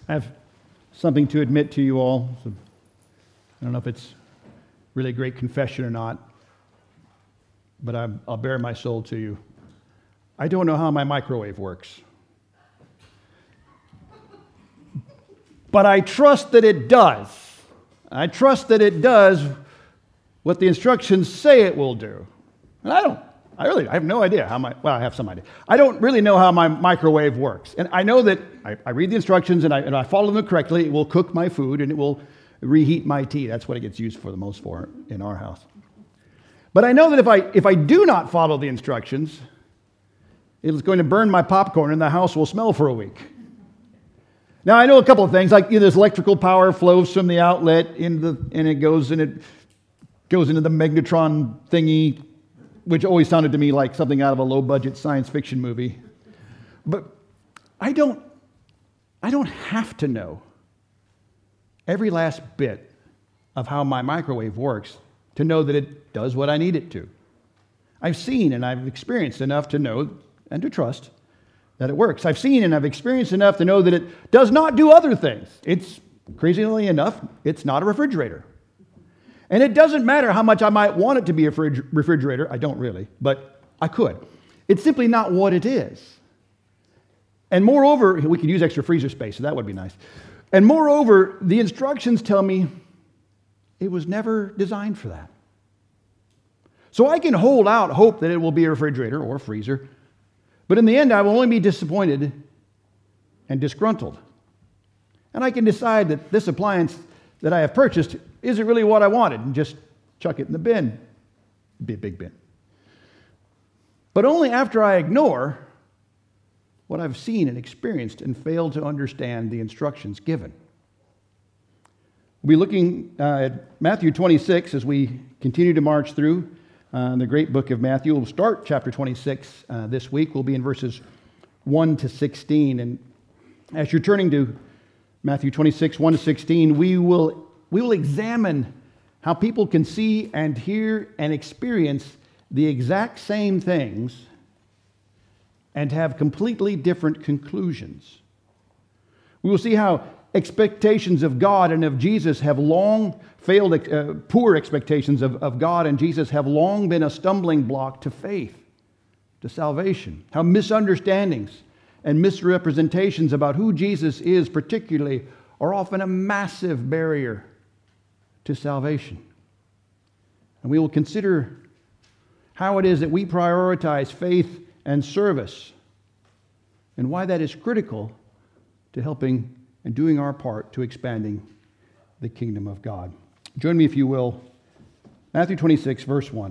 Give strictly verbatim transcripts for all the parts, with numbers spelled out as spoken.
I have something to admit to you all. So I don't know if it's really a great confession or not, but I'm, I'll bare my soul to you. I don't know how my microwave works. But I trust that it does. I trust that it does what the instructions say it will do. And I don't. I really I have no idea how my, well, I have some idea. I don't really know how my microwave works. And I know that I, I read the instructions and I, and I follow them correctly. It will cook my food and it will reheat my tea. That's what it gets used for the most for in our house. But I know that if I, if I do not follow the instructions, it's going to burn my popcorn and the house will smell for a week. Now, I know a couple of things, like you know, this electrical power flows from the outlet into the, and it goes and it goes into the magnetron thingy, which always sounded to me like something out of a low-budget science fiction movie. But I don't, I don't have to know every last bit of how my microwave works to know that it does what I need it to. I've seen and I've experienced enough to know and to trust that it works. I've seen and I've experienced enough to know that it does not do other things. It's, crazily enough, it's not a refrigerator. And it doesn't matter how much I might want it to be a refrigerator. I don't really, but I could. It's simply not what it is. And moreover, we could use extra freezer space, so that would be nice. And moreover, the instructions tell me it was never designed for that. So I can hold out hope that it will be a refrigerator or a freezer, but in the end, I will only be disappointed and disgruntled. And I can decide that this appliance that I have purchased isn't really what I wanted and just chuck it in the bin. It'd be a big bin. But only after I ignore what I've seen and experienced and fail to understand the instructions given. We'll be looking uh, at Matthew twenty-six as we continue to march through uh, the great book of Matthew. We'll start chapter twenty-six uh, this week. We'll be in verses one to sixteen. And as you're turning to Matthew twenty-six, one to sixteen, we will We will examine how people can see and hear and experience the exact same things and have completely different conclusions. We will see how expectations of God and of Jesus have long failed, uh, poor expectations of, of God and Jesus have long been a stumbling block to faith, to salvation. How misunderstandings and misrepresentations about who Jesus is particularly are often a massive barrier to salvation. And we will consider how it is that we prioritize faith and service and why that is critical to helping and doing our part to expanding the kingdom of God. Join me, if you will, Matthew twenty-six, verse one.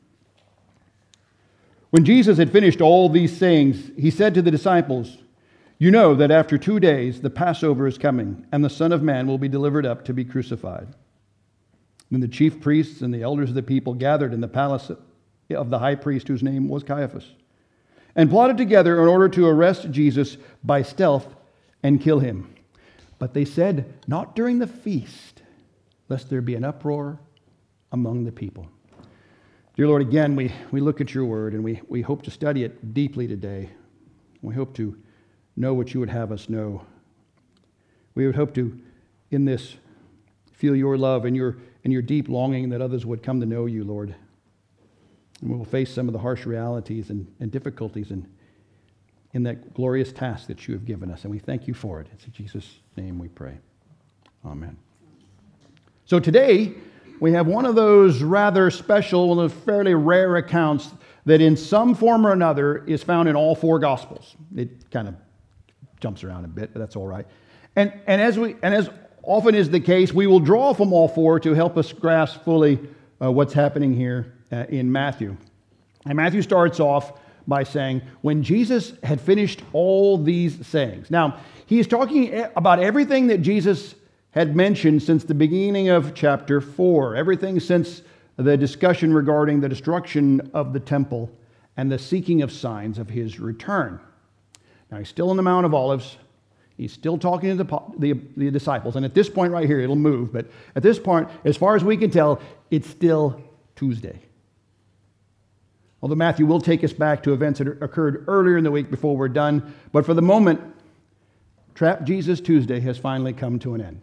When Jesus had finished all these sayings, he said to the disciples, "You know that after two days the Passover is coming, and the Son of Man will be delivered up to be crucified." Then the chief priests and the elders of the people gathered in the palace of the high priest, whose name was Caiaphas, and plotted together in order to arrest Jesus by stealth and kill him. But they said, "Not during the feast, lest there be an uproar among the people." Dear Lord, again, we, we look at your word, and we, we hope to study it deeply today. We hope to know what you would have us know. We would hope to, in this, feel your love and your and your deep longing that others would come to know you, Lord. And we will face some of the harsh realities and, and difficulties in, in that glorious task that you have given us. And we thank you for it. It's in Jesus' name we pray. Amen. So today, we have one of those rather special, one of those fairly rare accounts that in some form or another is found in all four Gospels. It kind of jumps around a bit, but that's all right. And, and as we and as often is the case, we will draw from all four to help us grasp fully uh, what's happening here uh, in Matthew. And Matthew starts off by saying, when Jesus had finished all these sayings. Now, he is talking about everything that Jesus had mentioned since the beginning of chapter four, everything since the discussion regarding the destruction of the temple and the seeking of signs of his return. Now, he's still on the Mount of Olives. He's still talking to the, the, the disciples. And at this point right here, it'll move. But at this point, as far as we can tell, it's still Tuesday. Although Matthew will take us back to events that occurred earlier in the week before we're done. But for the moment, Trap Jesus Tuesday has finally come to an end.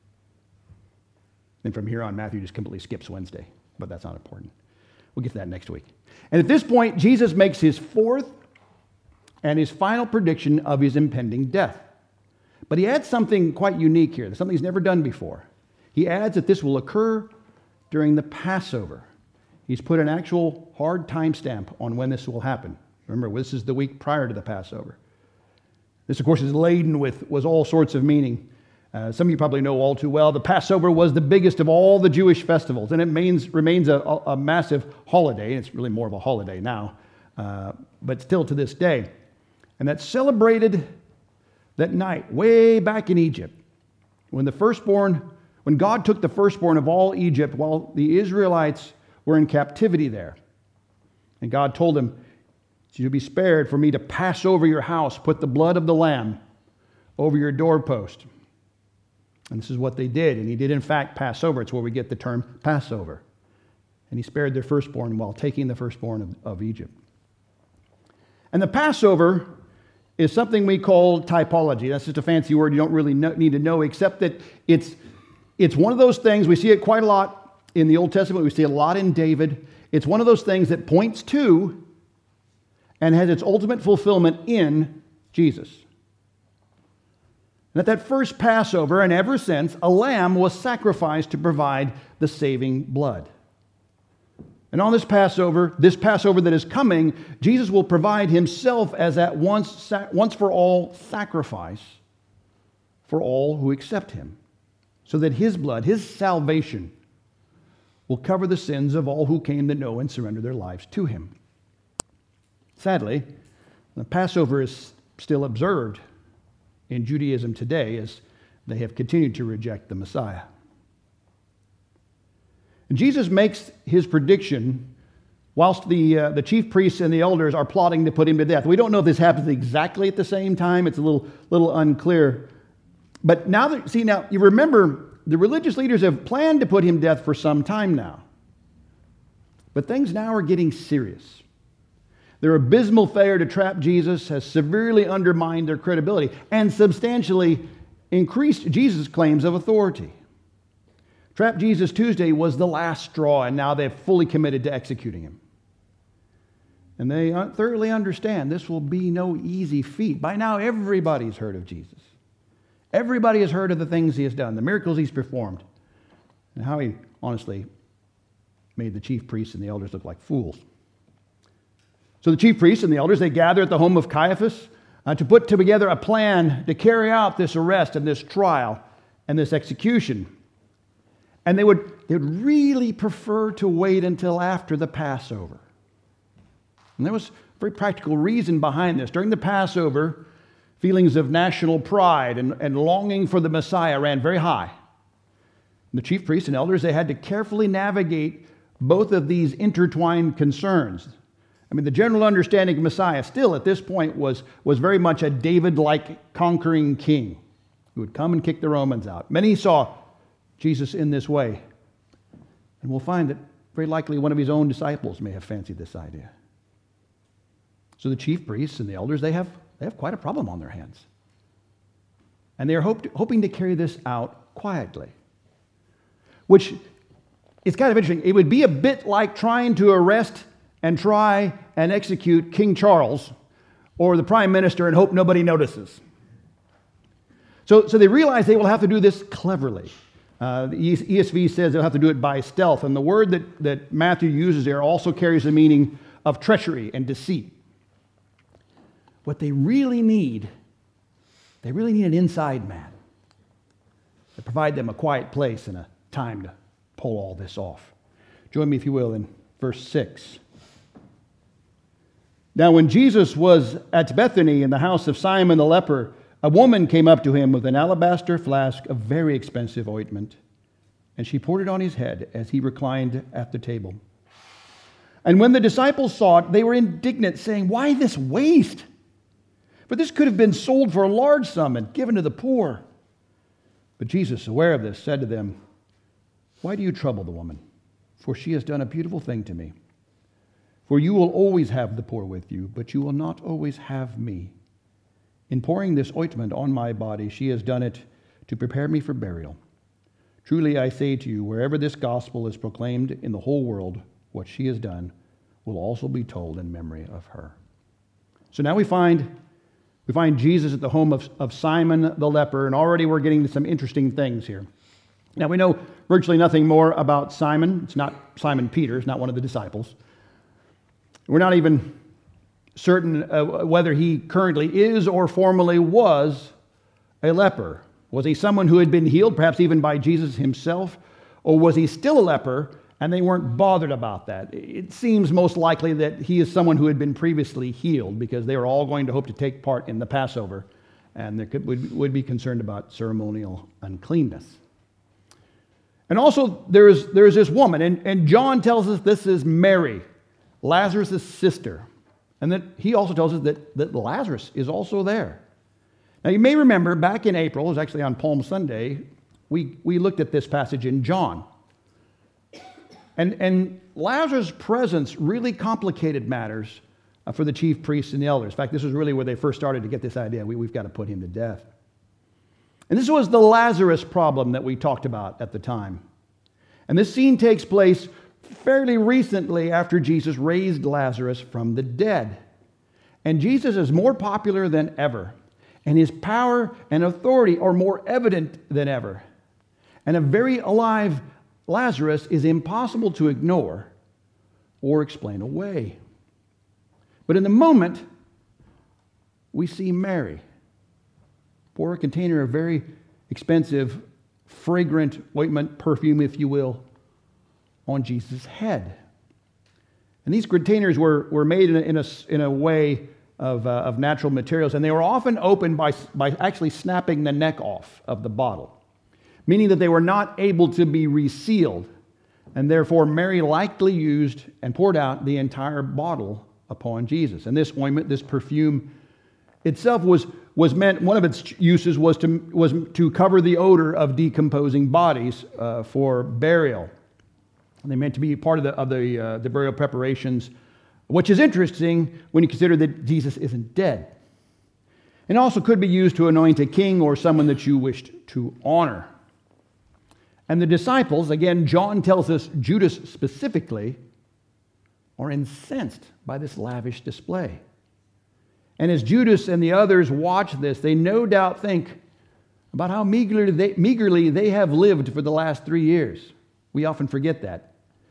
And from here on, Matthew just completely skips Wednesday, but that's not important. We'll get to that next week. And at this point, Jesus makes his fourth and his final prediction of his impending death. But he adds something quite unique here, something he's never done before. He adds that this will occur during the Passover. He's put an actual hard timestamp on when this will happen. Remember, this is the week prior to the Passover. This, of course, is laden with was all sorts of meaning. Uh, some of you probably know all too well, the Passover was the biggest of all the Jewish festivals, and it remains, remains a, a massive holiday. It's really more of a holiday now, uh, but still to this day. And that's celebrated that night, way back in Egypt, when the firstborn, when God took the firstborn of all Egypt while the Israelites were in captivity there. And God told him, "You be spared for me to pass over your house, put the blood of the lamb over your doorpost." And this is what they did. And he did, in fact, pass over. It's where we get the term Passover. And he spared their firstborn while taking the firstborn of, of Egypt. And the Passover is something we call typology. That's just a fancy word you don't really know, need to know, except that it's, it's one of those things, we see it quite a lot in the Old Testament, we see it a lot in David. It's one of those things that points to and has its ultimate fulfillment in Jesus. And at that first Passover, and ever since, a lamb was sacrificed to provide the saving blood. And on this Passover, this Passover that is coming, Jesus will provide himself as that once, once for all sacrifice for all who accept him, so that his blood, his salvation, will cover the sins of all who came to know and surrender their lives to him. Sadly, the Passover is still observed in Judaism today as they have continued to reject the Messiah. And Jesus makes his prediction whilst the, uh, the chief priests and the elders are plotting to put him to death. We don't know if this happens exactly at the same time. It's a little, little unclear. But now that, see, now you remember the religious leaders have planned to put him to death for some time now. But things now are getting serious. Their abysmal failure to trap Jesus has severely undermined their credibility and substantially increased Jesus' claims of authority. Trap Jesus Tuesday was the last straw, and now they've fully committed to executing him. And they thoroughly understand this will be no easy feat. By now, everybody's heard of Jesus. Everybody has heard of the things he has done, the miracles he's performed, and how he honestly made the chief priests and the elders look like fools. So the chief priests and the elders, they gather at the home of Caiaphas uh, to put together a plan to carry out this arrest and this trial and this execution. And they would, they would really prefer to wait until after the Passover. And there was a very practical reason behind this. During the Passover, feelings of national pride and, and longing for the Messiah ran very high. And the chief priests and elders, they had to carefully navigate both of these intertwined concerns. I mean, the general understanding of Messiah still at this point was, was very much a David-like conquering king who would come and kick the Romans out. Many saw Jesus in this way. And we'll find that very likely one of his own disciples may have fancied this idea. So the chief priests and the elders, they have, they have quite a problem on their hands. And they are hope, hoping to carry this out quietly. Which is kind of interesting. It would be a bit like trying to arrest and try and execute King Charles or the prime minister and hope nobody notices. So, so they realize they will have to do this cleverly. Uh, the E S V says they'll have to do it by stealth, and the word that, that Matthew uses there also carries the meaning of treachery and deceit. What they really need, they really need an inside man to provide them a quiet place and a time to pull all this off. Join me, if you will, in verse six. Now, when Jesus was at Bethany in the house of Simon the leper, a woman came up to him with an alabaster flask of very expensive ointment, and she poured it on his head as he reclined at the table. And when the disciples saw it, they were indignant, saying, "Why this waste? For this could have been sold for a large sum and given to the poor." But Jesus, aware of this, said to them, "Why do you trouble the woman? For she has done a beautiful thing to me. For you will always have the poor with you, but you will not always have me. In pouring this ointment on my body, she has done it to prepare me for burial. Truly I say to you, wherever this gospel is proclaimed in the whole world, what she has done will also be told in memory of her." So now we find we find Jesus at the home of, of Simon the leper, and already we're getting to some interesting things here. Now we know virtually nothing more about Simon. It's not Simon Peter, it's not one of the disciples. We're not even certain uh, whether he currently is or formerly was a leper. Was he someone who had been healed, perhaps even by Jesus himself? Or was he still a leper and they weren't bothered about that? It seems most likely that he is someone who had been previously healed, because they were all going to hope to take part in the Passover, and they could, would, would be concerned about ceremonial uncleanness. And also there is, there is this woman, and, and John tells us this is Mary, Lazarus' sister. And that he also tells us that, that Lazarus is also there. Now you may remember back in April, it was actually on Palm Sunday, we, we looked at this passage in John. And, and Lazarus' presence really complicated matters uh, for the chief priests and the elders. In fact, this was really where they first started to get this idea, we, we've got to put him to death. And this was the Lazarus problem that we talked about at the time. And this scene takes place fairly recently after Jesus raised Lazarus from the dead. And Jesus is more popular than ever, and his power and authority are more evident than ever. And a very alive Lazarus is impossible to ignore or explain away. But in the moment, we see Mary pour a container of very expensive, fragrant ointment, perfume, if you will, on Jesus' head. And these containers were, were made in a, in a, in a way of, uh, of natural materials, and they were often opened by, by actually snapping the neck off of the bottle, meaning that they were not able to be resealed, and therefore Mary likely used and poured out the entire bottle upon Jesus. And this ointment, this perfume itself was, was meant, one of its uses was to, was to cover the odor of decomposing bodies uh, for burial. They meant to be part of the of the uh, the burial preparations, which is interesting when you consider that Jesus isn't dead. And also could be used to anoint a king or someone that you wished to honor. And the disciples, again, John tells us Judas specifically, are incensed by this lavish display. And as Judas and the others watch this, they no doubt think about how meagerly they, meagerly they have lived for the last three years. We often forget that.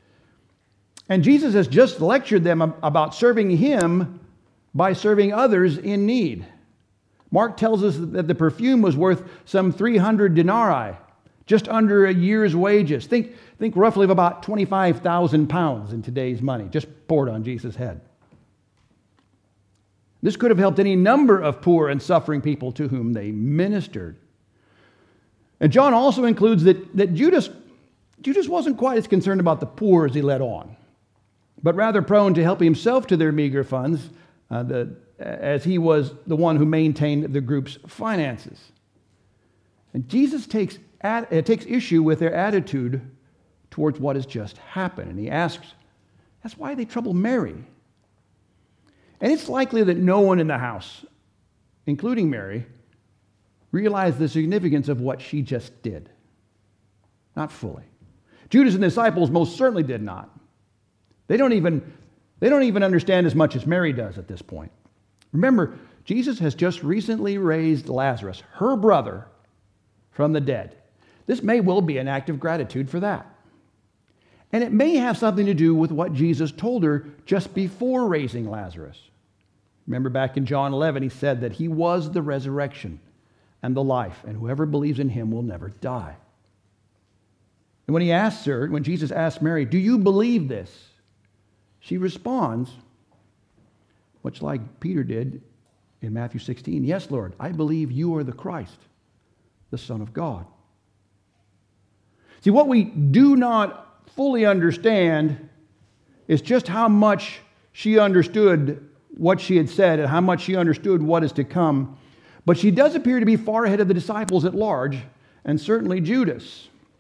And Jesus has just lectured them about serving him by serving others in need. Mark tells us that the perfume was worth some three hundred denarii, just under a year's wages. Think, think roughly of about twenty-five thousand pounds in today's money, just poured on Jesus' head. This could have helped any number of poor and suffering people to whom they ministered. And John also includes that, that Judas, Judas wasn't quite as concerned about the poor as he let on, but rather prone to help himself to their meager funds, uh, the, as he was the one who maintained the group's finances. And Jesus takes, ad, uh, takes issue with their attitude towards what has just happened. And he asks, that's why they trouble Mary. And it's likely that no one in the house, including Mary, realized the significance of what she just did. Not fully. Judas and the disciples most certainly did not. They don't even, they don't even understand as much as Mary does at this point. Remember, Jesus has just recently raised Lazarus, her brother, from the dead. This may well be an act of gratitude for that. And it may have something to do with what Jesus told her just before raising Lazarus. Remember back in John eleven, he said that he was the resurrection and the life, and whoever believes in him will never die. And when he asks her, when Jesus asks Mary, do you believe this? She responds, much like Peter did in Matthew sixteen, yes, Lord, I believe you are the Christ, the Son of God. See, what we do not fully understand is just how much she understood what she had said and how much she understood what is to come. But she does appear to be far ahead of the disciples at large, and certainly Judas.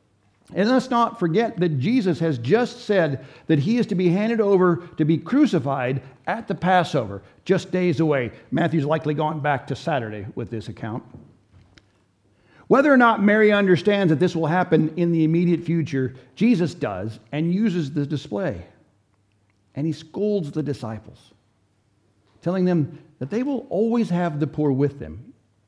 And let's not forget that Jesus has just said that he is to be handed over to be crucified at the Passover, just days away. Matthew's likely gone back to Saturday with this account. Whether or not Mary understands that this will happen in the immediate future, Jesus does and uses the display. And he scolds the disciples, telling them that they will always have the poor with them.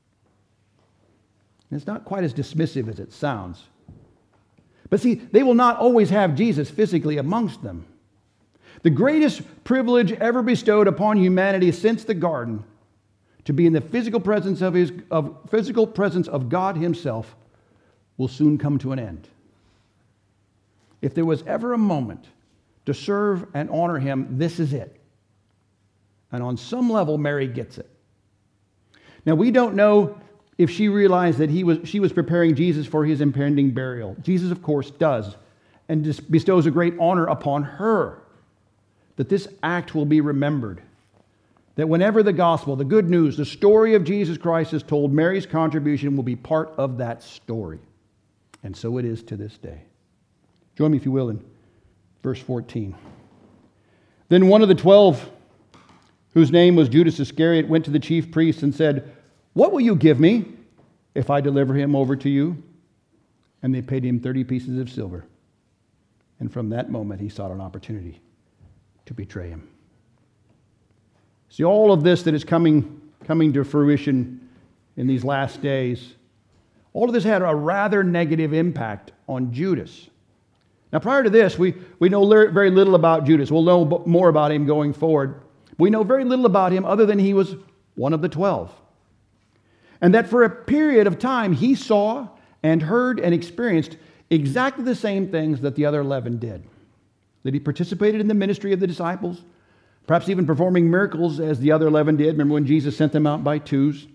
And it's not quite as dismissive as it sounds. But see, they will not always have Jesus physically amongst them. The greatest privilege ever bestowed upon humanity since the garden, to be in the physical presence of his of physical presence of God himself, will soon come to an end. If there was ever a moment to serve and honor him, this is it. And on some level, Mary gets it. Now, we don't know if she realized that he was, she was preparing Jesus for his impending burial. Jesus, of course, does, and just bestows a great honor upon her, that this act will be remembered. That whenever the gospel, the good news, the story of Jesus Christ is told, Mary's contribution will be part of that story. And so it is to this day. Join me, if you will, in verse fourteen. Then one of the twelve, whose name was Judas Iscariot, went to the chief priests and said, "What will you give me if I deliver him over to you?" And they paid him thirty pieces of silver. And from that moment, he sought an opportunity to betray him. See, all of this that is coming, coming to fruition in these last days, all of this had a rather negative impact on Judas. Now, prior to this, we, we know very little about Judas. We'll know more about him going forward. We know very little about him other than he was one of the twelve. And that for a period of time, he saw and heard and experienced exactly the same things that the other eleven did. That he participated in the ministry of the disciples, perhaps even performing miracles as the other eleven did. Remember when Jesus sent them out by twos?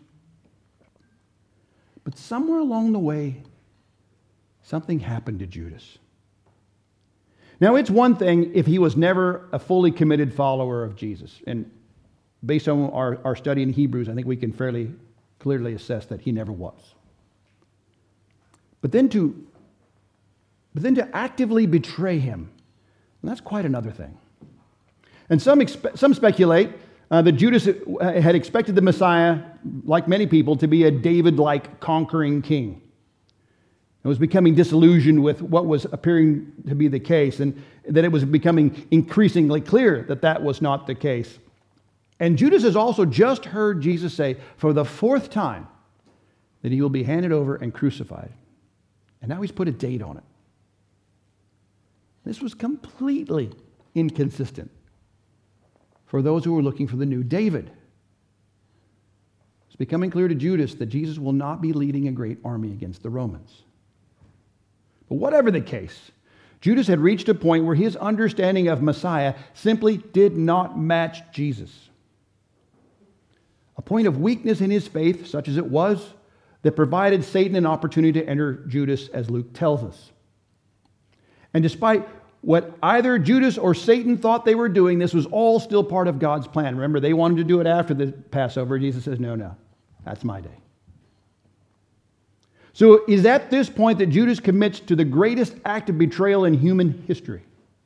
But somewhere along the way, something happened to Judas. Now, it's one thing if he was never a fully committed follower of Jesus. And based on our, our study in Hebrews, I think we can fairly clearly assess that he never was. But then to, but then to actively betray him, that's quite another thing. And some, expe- some speculate uh, that Judas had expected the Messiah, like many people, to be a David-like conquering king. It was becoming disillusioned with what was appearing to be the case, and that it was becoming increasingly clear that that was not the case. And Judas has also just heard Jesus say for the fourth time that he will be handed over and crucified. And now he's put a date on it. This was completely inconsistent for those who were looking for the new David. It's becoming clear to Judas that Jesus will not be leading a great army against the Romans. But whatever the case, Judas had reached a point where his understanding of Messiah simply did not match Jesus. A point of weakness in his faith, such as it was, that provided Satan an opportunity to enter Judas, as Luke tells us. And despite what either Judas or Satan thought they were doing, this was all still part of God's plan. Remember, they wanted to do it after the Passover. Jesus says, no, no, that's my day. So it is at this point that Judas commits to the greatest act of betrayal in human history.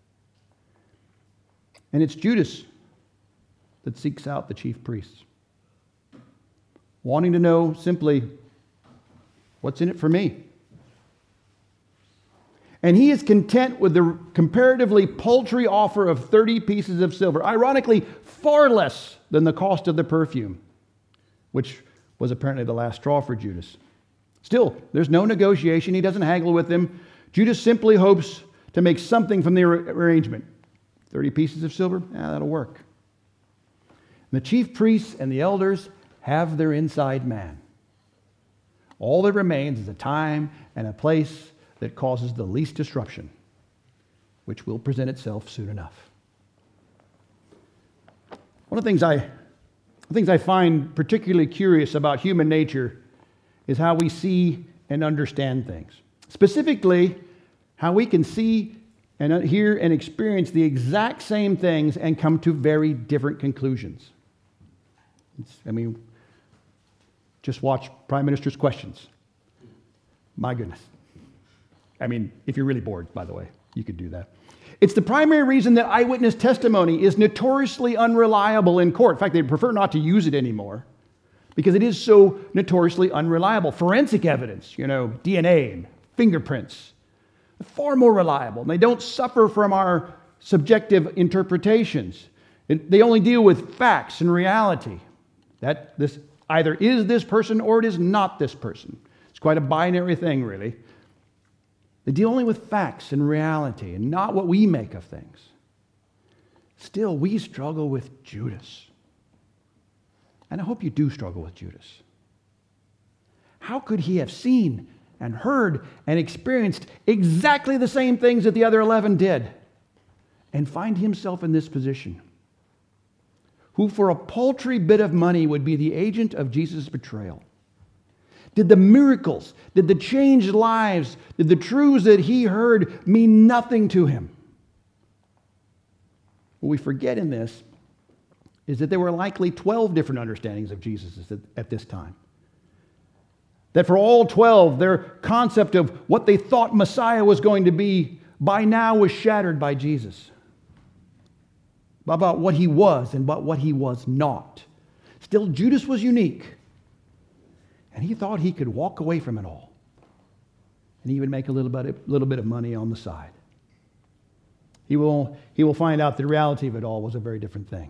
And it's Judas that seeks out the chief priests, wanting to know simply, what's in it for me? And he is content with the comparatively paltry offer of thirty pieces of silver, ironically far less than the cost of the perfume, which was apparently the last straw for Judas. Still, there's no negotiation. He doesn't haggle with them. Judas simply hopes to make something from the arrangement. thirty pieces of silver? Yeah, that'll work. And the chief priests and the elders have their inside man. All that remains is a time and a place that causes the least disruption, which will present itself soon enough. One of the things I, the things I find particularly curious about human nature is how we see and understand things. Specifically, how we can see and hear and experience the exact same things and come to very different conclusions. It's, I mean, just watch Prime Minister's questions. My goodness. I mean, if you're really bored, by the way, you could do that. It's the primary reason that eyewitness testimony is notoriously unreliable in court. In fact, they prefer not to use it anymore because it is so notoriously unreliable. Forensic evidence, you know, D N A and fingerprints, far more reliable. And they don't suffer from our subjective interpretations. It, they only deal with facts and reality. That this either is this person or it is not this person. It's quite a binary thing, really. They deal only with facts and reality and not what we make of things. Still, we struggle with Judas. And I hope you do struggle with Judas. How could he have seen and heard and experienced exactly the same things that the other eleven did and find himself in this position? Who for a paltry bit of money would be the agent of Jesus' betrayal? Did the miracles, did the changed lives, did the truths that he heard mean nothing to him? What we forget in this is that there were likely twelve different understandings of Jesus at this time. That for all twelve, their concept of what they thought Messiah was going to be by now was shattered by Jesus. About what he was and about what he was not. Still, Judas was unique. And he thought he could walk away from it all. And even make a little bit, a little bit of money on the side. He will, he will find out the reality of it all was a very different thing.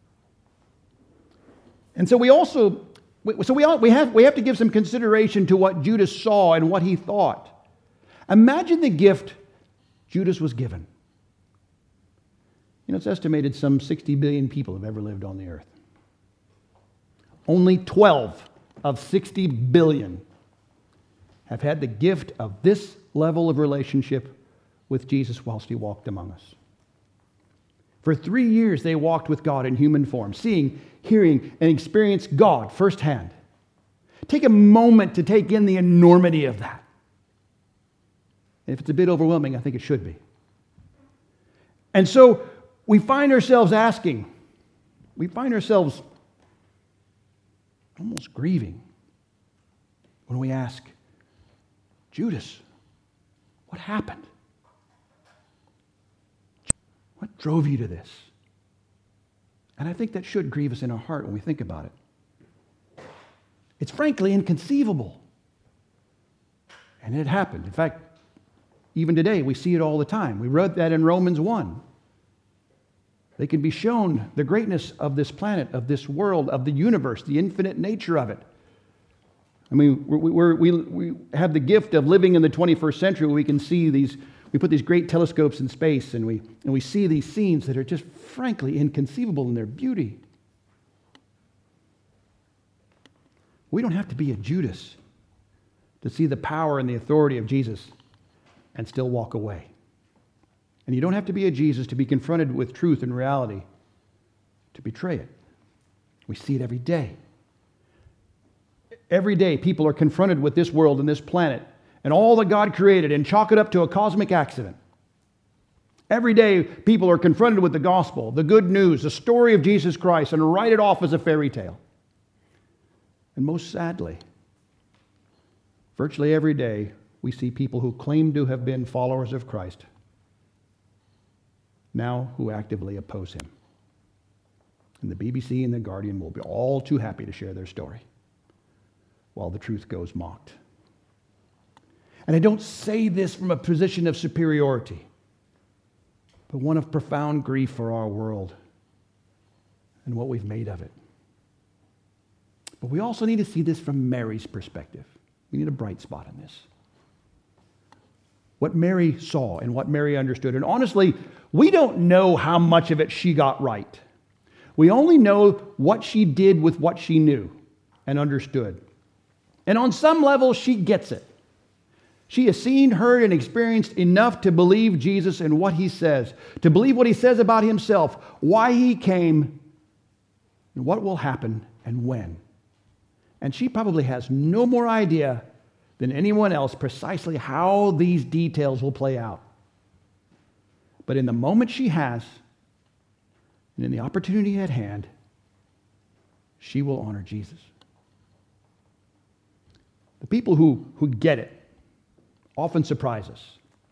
And so we also, so we, we, have, we have to give some consideration to what Judas saw and what he thought. Imagine the gift Judas was given. You know, it's estimated some sixty billion people have ever lived on the earth. Only twelve of sixty billion have had the gift of this level of relationship with Jesus whilst he walked among us. For three years, they walked with God in human form, seeing, hearing, and experienced God firsthand. Take a moment to take in the enormity of that. And if it's a bit overwhelming, I think it should be. And so we find ourselves asking, we find ourselves almost grieving when we ask, Judas, what happened? What drove you to this? And I think that should grieve us in our heart when we think about it. It's frankly inconceivable. And it happened. In fact, even today, we see it all the time. We read that in Romans one. They can be shown the greatness of this planet, of this world, of the universe, the infinite nature of it. I mean, we we're, we we have the gift of living in the twenty-first century where we can see these, we put these great telescopes in space and we, and we see these scenes that are just frankly inconceivable in their beauty. We don't have to be a Judas to see the power and the authority of Jesus and still walk away. And you don't have to be a Jesus to be confronted with truth and reality to betray it. We see it every day. Every day people are confronted with this world and this planet and all that God created and chalk it up to a cosmic accident. Every day people are confronted with the gospel, the good news, the story of Jesus Christ, and write it off as a fairy tale. And most sadly, virtually every day we see people who claim to have been followers of Christ now who actively oppose him. And the B B C and the Guardian will be all too happy to share their story while the truth goes mocked. And I don't say this from a position of superiority, but one of profound grief for our world and what we've made of it. But we also need to see this from Mary's perspective. We need a bright spot in this. What Mary saw and what Mary understood. And honestly, we don't know how much of it she got right. We only know what she did with what she knew and understood. And on some level, she gets it. She has seen, heard, and experienced enough to believe Jesus and what he says, to believe what he says about himself, why he came, and what will happen and when. And she probably has no more idea than anyone else precisely how these details will play out. But in the moment she has, and in the opportunity at hand, she will honor Jesus. The people who, who get it often surprise us.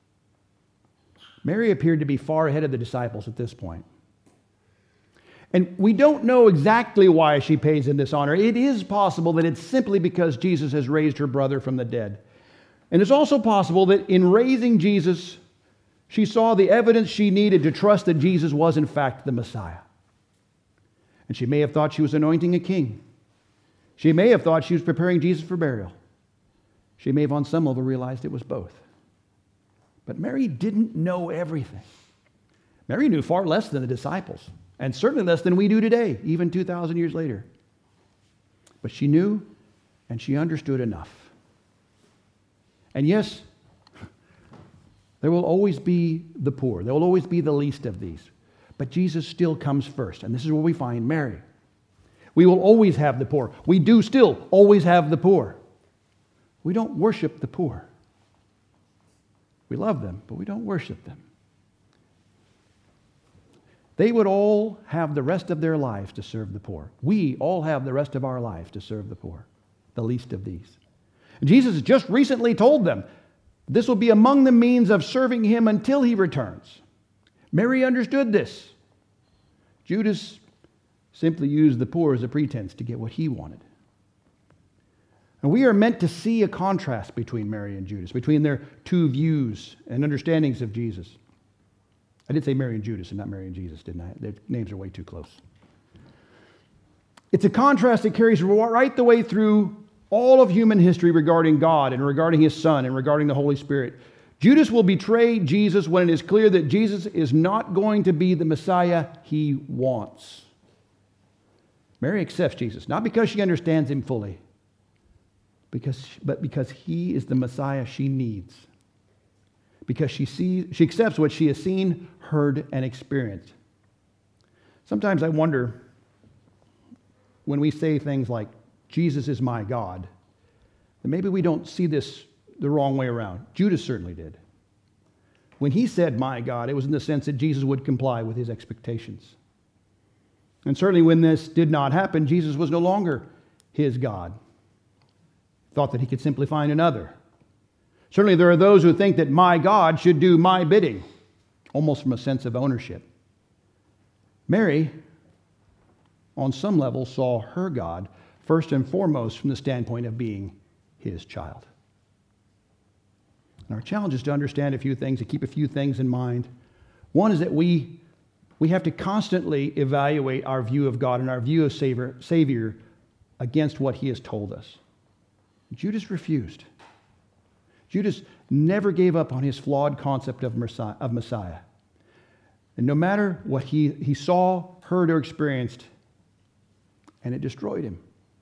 Mary appeared to be far ahead of the disciples at this point. And we don't know exactly why she pays him this honor. It is possible that it's simply because Jesus has raised her brother from the dead. And it's also possible that in raising Jesus, she saw the evidence she needed to trust that Jesus was in fact the Messiah. And she may have thought she was anointing a king. She may have thought she was preparing Jesus for burial. She may have on some level realized it was both. But Mary didn't know everything. Mary knew far less than the disciples, and certainly less than we do today, even two thousand years later. But she knew and she understood enough. And yes, there will always be the poor. There will always be the least of these. But Jesus still comes first. And this is where we find Mary. We will always have the poor. We do still always have the poor. We don't worship the poor. We love them, but we don't worship them. They would all have the rest of their lives to serve the poor. We all have the rest of our lives to serve the poor, the least of these. And Jesus just recently told them this will be among the means of serving him until he returns. Mary understood this. Judas simply used the poor as a pretense to get what he wanted. And we are meant to see a contrast between Mary and Judas, between their two views and understandings of Jesus. I did say Mary and Judas and not Mary and Jesus, didn't I? Their names are way too close. It's a contrast that carries right the way through all of human history regarding God and regarding his Son and regarding the Holy Spirit. Judas will betray Jesus when it is clear that Jesus is not going to be the Messiah he wants. Mary accepts Jesus, not because she understands him fully, because, but because he is the Messiah she needs. Because she sees, she accepts what she has seen, heard, and experienced. Sometimes I wonder when we say things like, Jesus is my God, that maybe we don't see this the wrong way around. Judas certainly did. When he said, my God, it was in the sense that Jesus would comply with his expectations. And certainly when this did not happen, Jesus was no longer his God. Thought that he could simply find another. Certainly there are those who think that my God should do my bidding, almost from a sense of ownership. Mary, on some level, saw her God first and foremost from the standpoint of being his child. And our challenge is to understand a few things, to keep a few things in mind. One is that we, we have to constantly evaluate our view of God and our view of Savior, Savior against what he has told us. Judas refused. Judas never gave up on his flawed concept of Messiah. And no matter what he, he saw, heard, or experienced, and it destroyed him.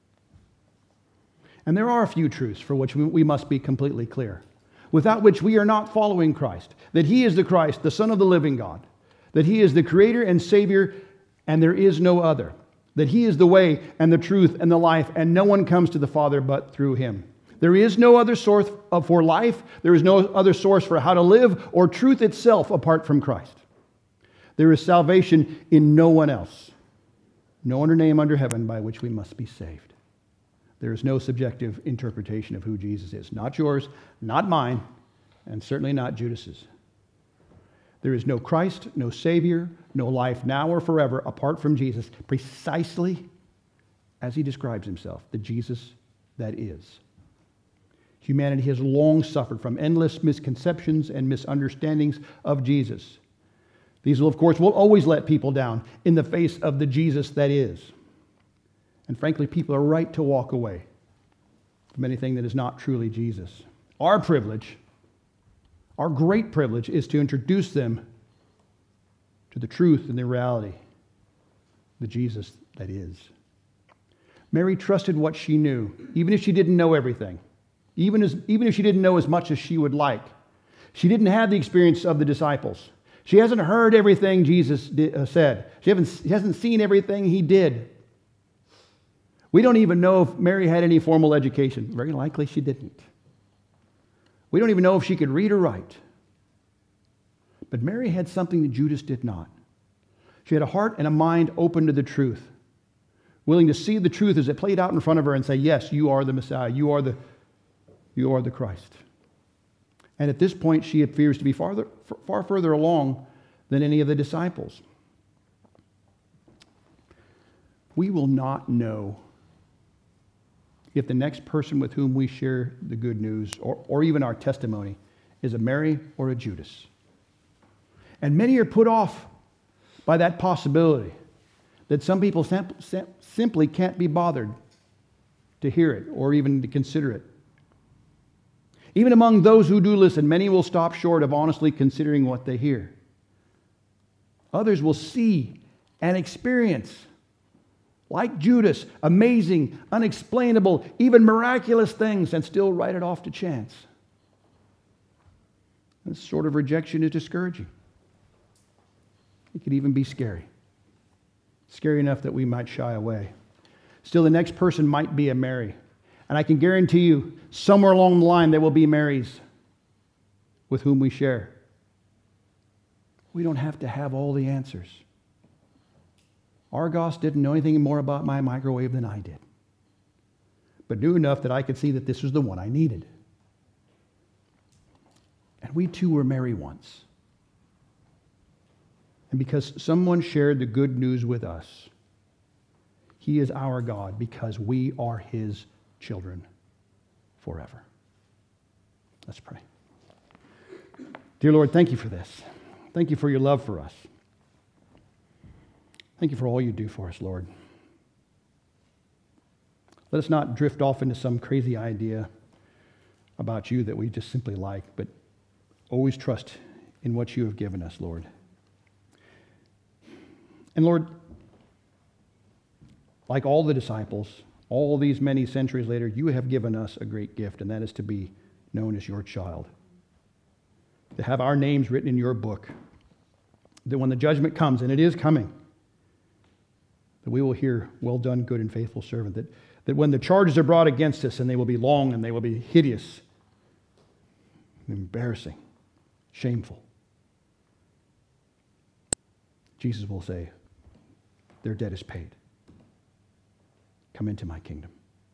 And there are a few truths for which we, we must be completely clear, without which we are not following Christ. That he is the Christ, the Son of the living God. That he is the Creator and Savior, and there is no other. That he is the way and the truth and the life, and no one comes to the Father but through him. There is no other source for life. There is no other source for how to live or truth itself apart from Christ. There is salvation in no one else. No other name under heaven by which we must be saved. There is no subjective interpretation of who Jesus is. Not yours, not mine, and certainly not Judas's. There is no Christ, no Savior, no life now or forever apart from Jesus, precisely as he describes himself, the Jesus that is. Humanity has long suffered from endless misconceptions and misunderstandings of Jesus. These will, of course, will always let people down in the face of the Jesus that is. And frankly, people are right to walk away from anything that is not truly Jesus. Our privilege, our great privilege, is to introduce them to the truth and the reality, the Jesus that is. Mary trusted what she knew, even if she didn't know everything. Even, as, even if she didn't know as much as she would like. She didn't have the experience of the disciples. She hasn't heard everything Jesus did, uh, said. She, haven't, she hasn't seen everything he did. We don't even know if Mary had any formal education. Very likely she didn't. We don't even know if she could read or write. But Mary had something that Judas did not. She had a heart and a mind open to the truth, willing to see the truth as it played out in front of her and say, yes, you are the Messiah. You are the You are the Christ. And at this point, she appears to be farther, far further along than any of the disciples. We will not know if the next person with whom we share the good news or, or even our testimony is a Mary or a Judas. And many are put off by that possibility that some people sim- sim- simply can't be bothered to hear it or even to consider it. Even among those who do listen, many will stop short of honestly considering what they hear. Others will see and experience, like Judas, amazing, unexplainable, even miraculous things and still write it off to chance. This sort of rejection is discouraging. It could even be scary. Scary enough that we might shy away. Still, the next person might be a Mary. And I can guarantee you, somewhere along the line, there will be Marys with whom we share. We don't have to have all the answers. Argos didn't know anything more about my microwave than I did, but knew enough that I could see that this was the one I needed. And we too were Mary once. And because someone shared the good news with us, He is our God because we are His children forever. Let's pray. Dear Lord, thank you for this. Thank you for your love for us. Thank you for all you do for us, Lord. Let us not drift off into some crazy idea about you that we just simply like, but always trust in what you have given us, Lord. And Lord, like all the disciples, all these many centuries later, you have given us a great gift, and that is to be known as your child. To have our names written in your book. That when the judgment comes, and it is coming, that we will hear, well done, good and faithful servant. That, that when the charges are brought against us, and they will be long, and they will be hideous, embarrassing, shameful, Jesus will say, their debt is paid. Come into my kingdom.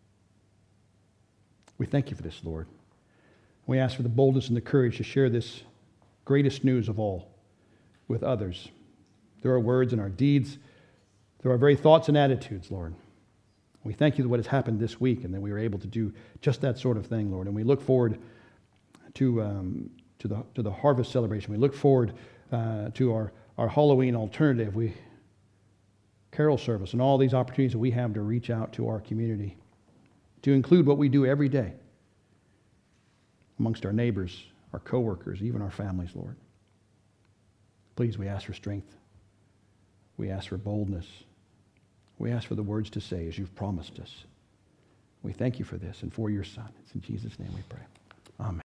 We thank you for this, Lord. We ask for the boldness and the courage to share this greatest news of all with others. Through our words and our deeds, through our very thoughts and attitudes, Lord. We thank you for what has happened this week and that we were able to do just that sort of thing, Lord. And we look forward to, um, to, the, to the harvest celebration. We look forward uh, to our, our Halloween alternative. We carol service and all these opportunities that we have to reach out to our community, to include what we do every day amongst our neighbors, our coworkers, even our families, Lord. Please, we ask for strength. We ask for boldness. We ask for the words to say as you've promised us. We thank you for this and for your Son. It's in Jesus' name we pray.